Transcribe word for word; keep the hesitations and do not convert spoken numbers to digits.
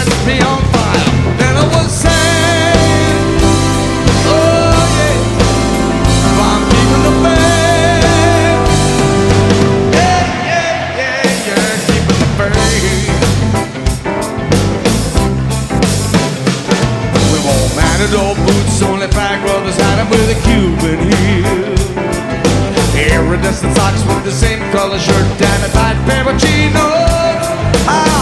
set me on fire. Then I was saying, oh yeah, I'm keeping the faith. Yeah, yeah, yeah, yeah, keeping the faith. We wore matador boots, only Pac brothers had them with a Cuban heel. Iridescent socks with the same color shirt and a tight pair of chinos. I